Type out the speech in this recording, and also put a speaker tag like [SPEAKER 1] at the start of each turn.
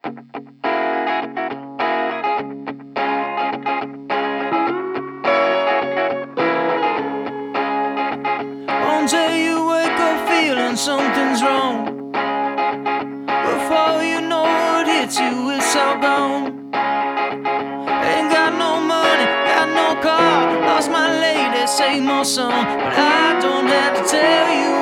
[SPEAKER 1] One day you wake up feeling something's wrong. Before you know what hits you, it's all gone. Ain't got no money, got no car, lost my lady, same old song. But I don't have to tell you